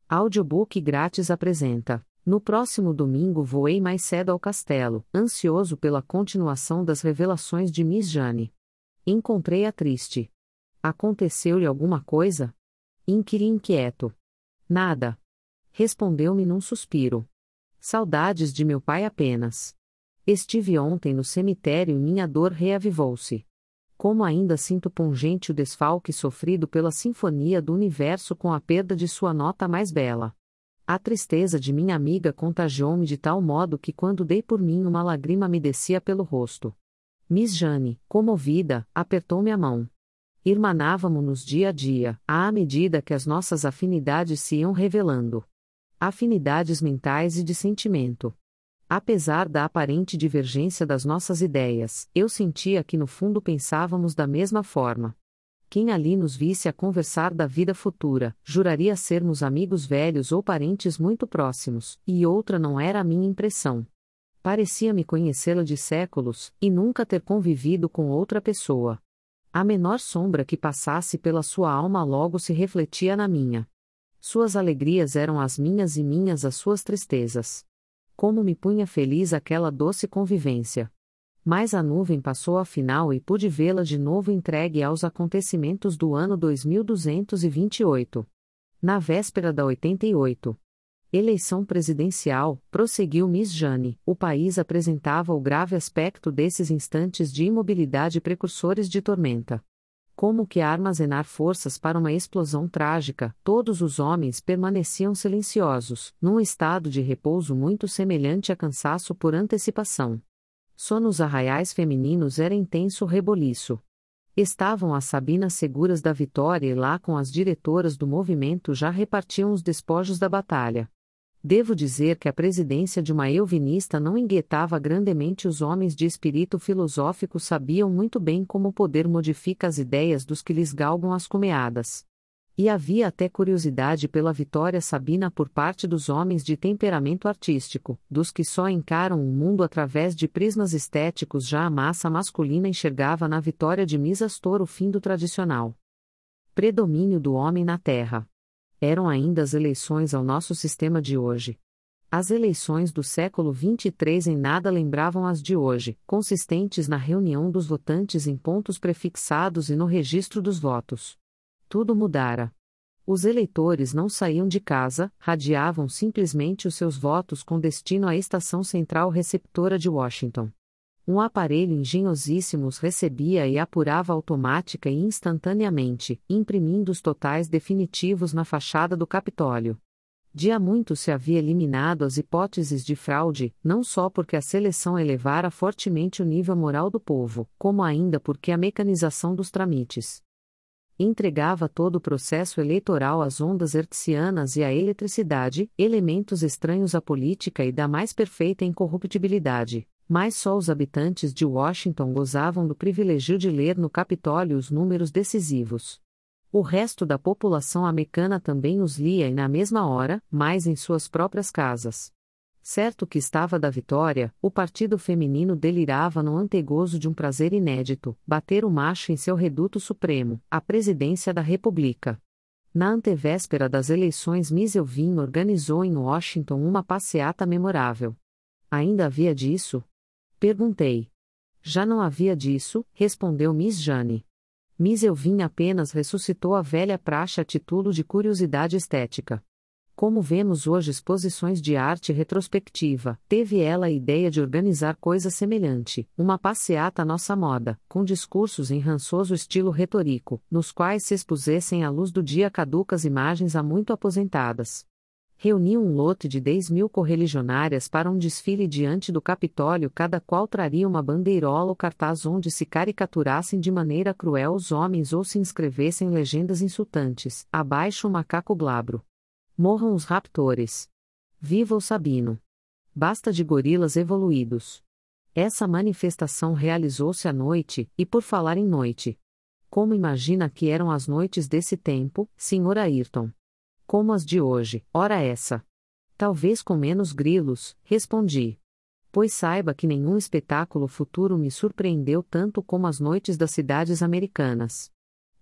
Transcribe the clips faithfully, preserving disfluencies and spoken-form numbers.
Audiobook grátis apresenta. No próximo domingo voei mais cedo ao castelo, ansioso pela continuação das revelações de Miss Jane. Encontrei-a triste. Aconteceu-lhe alguma coisa? Inquiri inquieto. Nada. Respondeu-me num suspiro. Saudades de meu pai apenas. Estive ontem no cemitério e minha dor reavivou-se. Como ainda sinto pungente o desfalque sofrido pela sinfonia do universo com a perda de sua nota mais bela. A tristeza de minha amiga contagiou-me de tal modo que quando dei por mim uma lágrima me descia pelo rosto. Miss Jane, comovida, apertou-me a mão. Irmanávamo-nos dia a dia, à medida que as nossas afinidades se iam revelando. Afinidades mentais e de sentimento. Apesar da aparente divergência das nossas ideias, eu sentia que no fundo pensávamos da mesma forma. Quem ali nos visse a conversar da vida futura, juraria sermos amigos velhos ou parentes muito próximos, e outra não era a minha impressão. Parecia-me conhecê-la de séculos, e nunca ter convivido com outra pessoa. A menor sombra que passasse pela sua alma logo se refletia na minha. Suas alegrias eram as minhas e minhas as suas tristezas. Como me punha feliz aquela doce convivência. Mas a nuvem passou afinal e pude vê-la de novo entregue aos acontecimentos do ano dois mil duzentos e vinte e oito. Na véspera da oitenta e oito. Eleição presidencial, prosseguiu Miss Jane, o país apresentava o grave aspecto desses instantes de imobilidade precursores de tormenta. Como que a armazenar forças para uma explosão trágica, todos os homens permaneciam silenciosos, num estado de repouso muito semelhante a cansaço por antecipação. Só nos arraiais femininos era intenso reboliço. Estavam as Sabinas seguras da vitória e lá com as diretoras do movimento já repartiam os despojos da batalha. Devo dizer que a presidência de uma euvinista não inquietava grandemente os homens de espírito filosófico sabiam muito bem como o poder modifica as ideias dos que lhes galgam as cumeadas. E havia até curiosidade pela vitória sabina por parte dos homens de temperamento artístico, dos que só encaram o mundo através de prismas estéticos. Já a massa masculina enxergava na vitória de Miss Astor o fim do tradicional predomínio do homem na Terra. Eram ainda as eleições ao nosso sistema de hoje. As eleições do século vinte e três em nada lembravam as de hoje, consistentes na reunião dos votantes em pontos prefixados e no registro dos votos. Tudo mudara. Os eleitores não saíam de casa, radiavam simplesmente os seus votos com destino à estação central receptora de Washington. Um aparelho engenhosíssimo os recebia e apurava automática e instantaneamente, imprimindo os totais definitivos na fachada do Capitólio. De há muito se havia eliminado as hipóteses de fraude, não só porque a seleção elevara fortemente o nível moral do povo, como ainda porque a mecanização dos trâmites entregava todo o processo eleitoral às ondas hertzianas e à eletricidade, elementos estranhos à política e da mais perfeita incorruptibilidade. Mas só os habitantes de Washington gozavam do privilégio de ler no Capitólio os números decisivos. O resto da população americana também os lia e na mesma hora, mas em suas próprias casas. Certo que estava da vitória, o partido feminino delirava no antegozo de um prazer inédito, bater o macho em seu reduto supremo, a presidência da República. Na antevéspera das eleições Miss Elvin organizou em Washington uma passeata memorável. Ainda havia disso? Perguntei. Já não havia disso, respondeu Miss Jane. Miss Elvin apenas ressuscitou a velha praxe a título de curiosidade estética. Como vemos hoje exposições de arte retrospectiva, teve ela a ideia de organizar coisa semelhante, uma passeata à nossa moda, com discursos em rançoso estilo retórico, nos quais se expusessem à luz do dia caducas imagens há muito aposentadas. Reuniu um lote de dez mil correligionárias para um desfile diante do Capitólio, cada qual traria uma bandeirola ou cartaz onde se caricaturassem de maneira cruel os homens ou se inscrevessem legendas insultantes, abaixo o macaco glabro. Morram os raptores. Viva o Sabino. Basta de gorilas evoluídos. Essa manifestação realizou-se à noite, e por falar em noite. Como imagina que eram as noites desse tempo, senhor Ayrton? Como as de hoje, ora essa. Talvez com menos grilos, respondi. Pois saiba que nenhum espetáculo futuro me surpreendeu tanto como as noites das cidades americanas.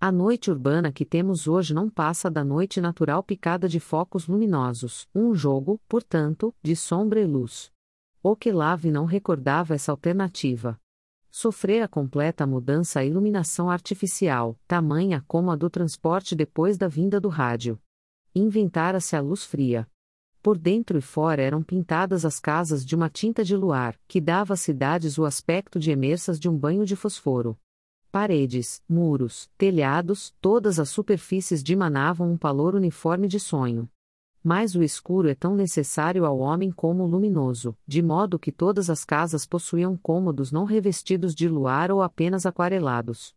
A noite urbana que temos hoje não passa da noite natural picada de focos luminosos, um jogo, portanto, de sombra e luz. Oclave não recordava essa alternativa. Sofrera completa mudança a iluminação artificial, tamanha como a do transporte depois da vinda do rádio. Inventara-se a luz fria. Por dentro e fora eram pintadas as casas de uma tinta de luar, que dava às cidades o aspecto de emersas de um banho de fosforo. Paredes, muros, telhados, todas as superfícies dimanavam um palor uniforme de sonho. Mas o escuro é tão necessário ao homem como o luminoso, de modo que todas as casas possuíam cômodos não revestidos de luar ou apenas aquarelados.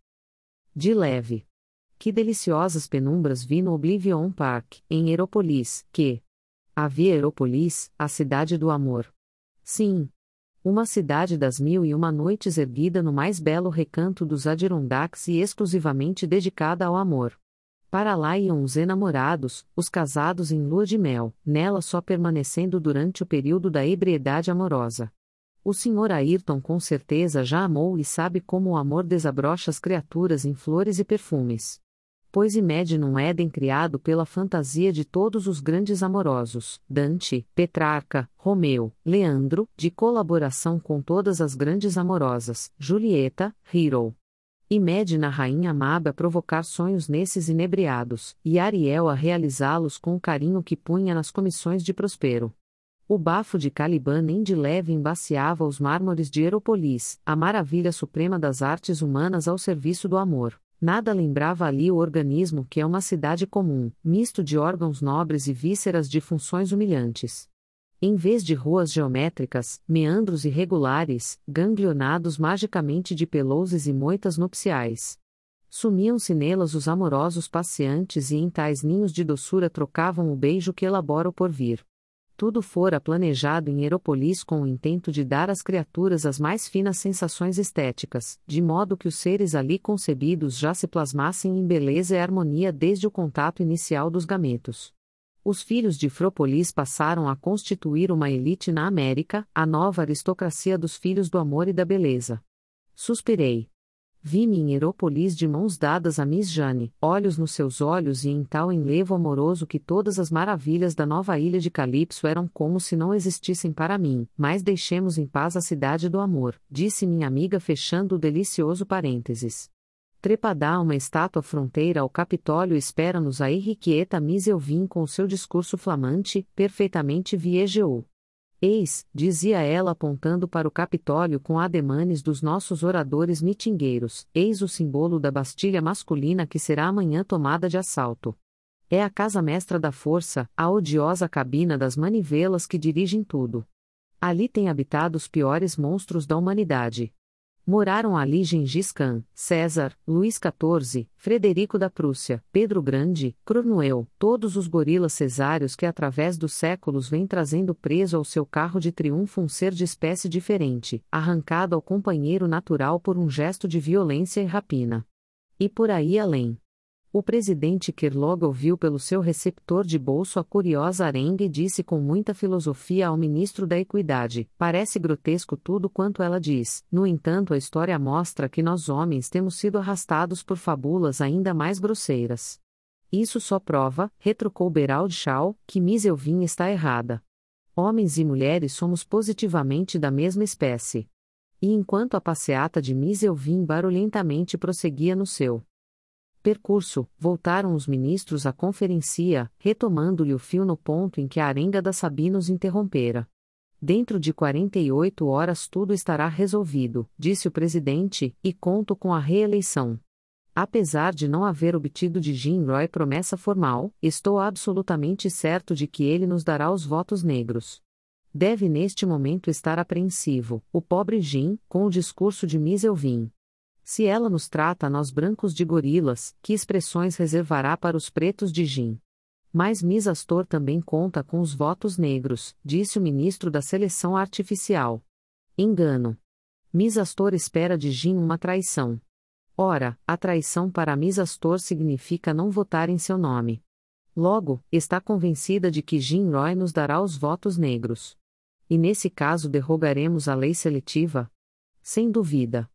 De leve. Que deliciosas penumbras vi no Oblivion Park, em Herópolis, que... Havia Herópolis, a cidade do amor. Sim. Uma cidade das mil e uma noites erguida no mais belo recanto dos Adirondacks e exclusivamente dedicada ao amor. Para lá iam os enamorados, os casados em lua de mel, nela só permanecendo durante o período da ebriedade amorosa. O senhor Ayrton com certeza já amou e sabe como o amor desabrocha as criaturas em flores e perfumes. Pois imagine um Éden criado pela fantasia de todos os grandes amorosos, Dante, Petrarca, Romeu, Leandro, de colaboração com todas as grandes amorosas, Julieta, Hero. Imagine a rainha Maba provocar sonhos nesses inebriados, e Ariel a realizá-los com o carinho que punha nas comissões de Prospero. O bafo de Caliban nem de leve embaciava os mármores de Herópolis, a maravilha suprema das artes humanas ao serviço do amor. Nada lembrava ali o organismo que é uma cidade comum, misto de órgãos nobres e vísceras de funções humilhantes. Em vez de ruas geométricas, meandros irregulares, ganglionados magicamente de pelouses e moitas nupciais. Sumiam-se nelas os amorosos passeantes e em tais ninhos de doçura trocavam o beijo que elabora o porvir. Tudo fora planejado em Herópolis com o intento de dar às criaturas as mais finas sensações estéticas, de modo que os seres ali concebidos já se plasmassem em beleza e harmonia desde o contato inicial dos gametos. Os filhos de Frópolis passaram a constituir uma elite na América, a nova aristocracia dos filhos do amor e da beleza. Suspirei. Vi-me em Herópolis de mãos dadas a Miss Jane, olhos nos seus olhos e em tal enlevo amoroso que todas as maravilhas da nova ilha de Calipso eram como se não existissem para mim, mas deixemos em paz a cidade do amor, disse minha amiga fechando o delicioso parênteses. Trepadá uma estátua fronteira ao Capitólio espera-nos a Henriqueta Miss Elvin com seu discurso flamante, perfeitamente viejou. Eis, dizia ela apontando para o Capitólio com ademanes dos nossos oradores mitingueiros, eis o símbolo da Bastilha masculina que será amanhã tomada de assalto. É a casa mestra da força, a odiosa cabina das manivelas que dirigem tudo. Ali têm habitado os piores monstros da humanidade. Moraram ali Gengis Khan, César, Luís quatorze, Frederico da Prússia, Pedro Grande, Cromwell, todos os gorilas cesáreos que através dos séculos vêm trazendo preso ao seu carro de triunfo um ser de espécie diferente, arrancado ao companheiro natural por um gesto de violência e rapina. E por aí além. O presidente Kellogg ouviu pelo seu receptor de bolso a curiosa arenga e disse com muita filosofia ao ministro da Equidade: parece grotesco tudo quanto ela diz, no entanto a história mostra que nós homens temos sido arrastados por fábulas ainda mais grosseiras. Isso só prova, retrucou Berald Shaw, que Miss Elvin está errada. Homens e mulheres somos positivamente da mesma espécie. E enquanto a passeata de Miss Elvin barulhentamente prosseguia no seu percurso, voltaram os ministros à conferencia, retomando-lhe o fio no ponto em que a arenga da Sabina os interrompera. Dentro de quarenta e oito horas tudo estará resolvido, disse o presidente, e conto com a reeleição. Apesar de não haver obtido de Jim Roy promessa formal, estou absolutamente certo de que ele nos dará os votos negros. Deve neste momento estar apreensivo, o pobre Jim, com o discurso de Miss Elvin. Se ela nos trata a nós brancos de gorilas, que expressões reservará para os pretos de Jim? Mas Miss Astor também conta com os votos negros, disse o ministro da Seleção Artificial. Engano. Miss Astor espera de Jim uma traição. Ora, a traição para Miss Astor significa não votar em seu nome. Logo, está convencida de que Jim Roy nos dará os votos negros. E nesse caso derrogaremos a lei seletiva? Sem dúvida.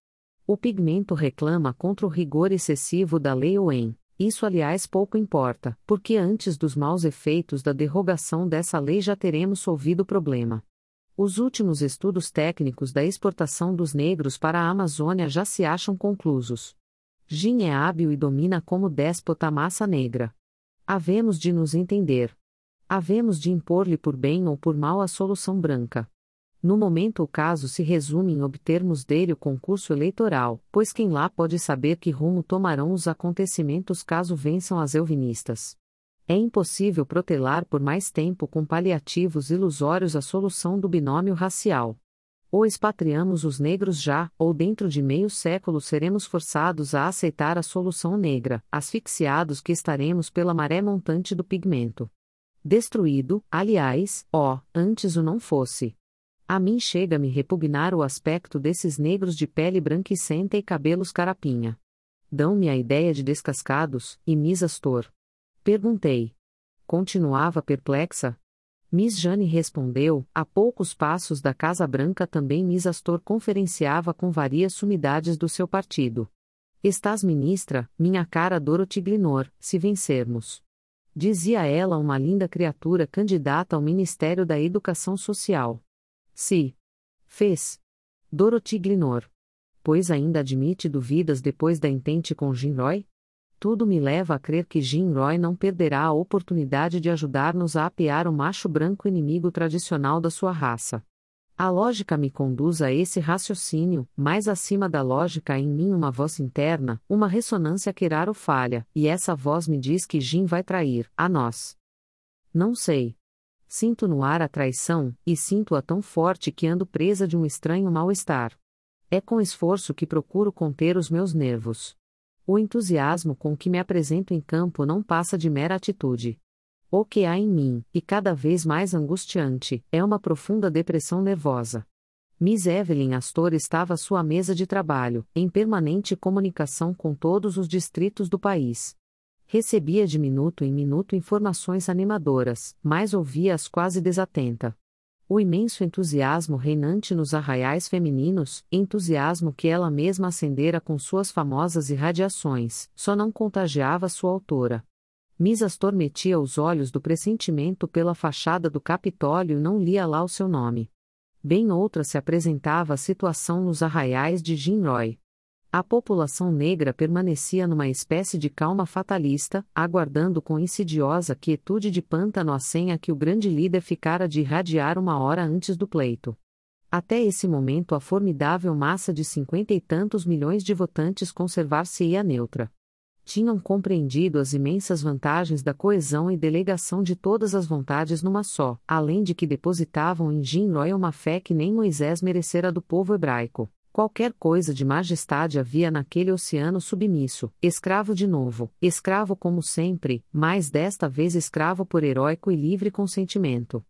O pigmento reclama contra o rigor excessivo da Lei Owen. Isso, aliás, pouco importa, porque antes dos maus efeitos da derrogação dessa lei já teremos solvido o problema. Os últimos estudos técnicos da exportação dos negros para a Amazônia já se acham conclusos. Jim é hábil e domina como déspota a massa negra. Havemos de nos entender. Havemos de impor-lhe por bem ou por mal a solução branca. No momento o caso se resume em obtermos dele o concurso eleitoral, pois quem lá pode saber que rumo tomarão os acontecimentos caso vençam as euvinistas. É impossível protelar por mais tempo com paliativos ilusórios a solução do binômio racial. Ou expatriamos os negros já, ou dentro de meio século seremos forçados a aceitar a solução negra, asfixiados que estaremos pela maré montante do pigmento. Destruído, aliás, ó, antes o não fosse. A mim chega-me repugnar o aspecto desses negros de pele branquicenta e cabelos carapinha. Dão-me a ideia de descascados, e Miss Astor. Perguntei. Continuava perplexa. Miss Jane respondeu, a poucos passos da Casa Branca também Miss Astor conferenciava com várias sumidades do seu partido. Estás ministra, minha cara Dorothy Glenor, se vencermos. Dizia ela uma linda criatura candidata ao Ministério da Educação Social. Se fez. Dorothy Glenor. Pois ainda admite dúvidas depois da entente com Jim Roy? Tudo me leva a crer que Jim Roy não perderá a oportunidade de ajudar-nos a apear o macho branco inimigo tradicional da sua raça. A lógica me conduz a esse raciocínio, mais acima da lógica há em mim uma voz interna, uma ressonância que raro falha, e essa voz me diz que Jim vai trair a nós. Não sei. Sinto no ar a traição, e sinto-a tão forte que ando presa de um estranho mal-estar. É com esforço que procuro conter os meus nervos. O entusiasmo com que me apresento em campo não passa de mera atitude. O que há em mim, e cada vez mais angustiante, é uma profunda depressão nervosa. Miss Evelyn Astor estava à sua mesa de trabalho, em permanente comunicação com todos os distritos do país. Recebia de minuto em minuto informações animadoras, mas ouvia-as quase desatenta. O imenso entusiasmo reinante nos arraiais femininos, entusiasmo que ela mesma acendera com suas famosas irradiações, só não contagiava sua autora. Miss Astor metia os olhos do pressentimento pela fachada do Capitólio e não lia lá o seu nome. Bem outra se apresentava a situação nos arraiais de Jim Roy. A população negra permanecia numa espécie de calma fatalista, aguardando com insidiosa quietude de pântano a senha que o grande líder ficara de irradiar uma hora antes do pleito. Até esse momento a formidável massa de cinquenta e tantos milhões de votantes conservar-se-ia neutra. Tinham compreendido as imensas vantagens da coesão e delegação de todas as vontades numa só, além de que depositavam em Jim Roy uma fé que nem Moisés merecera do povo hebraico. Qualquer coisa de majestade havia naquele oceano submisso, escravo de novo, escravo como sempre, mas desta vez escravo por heróico e livre consentimento.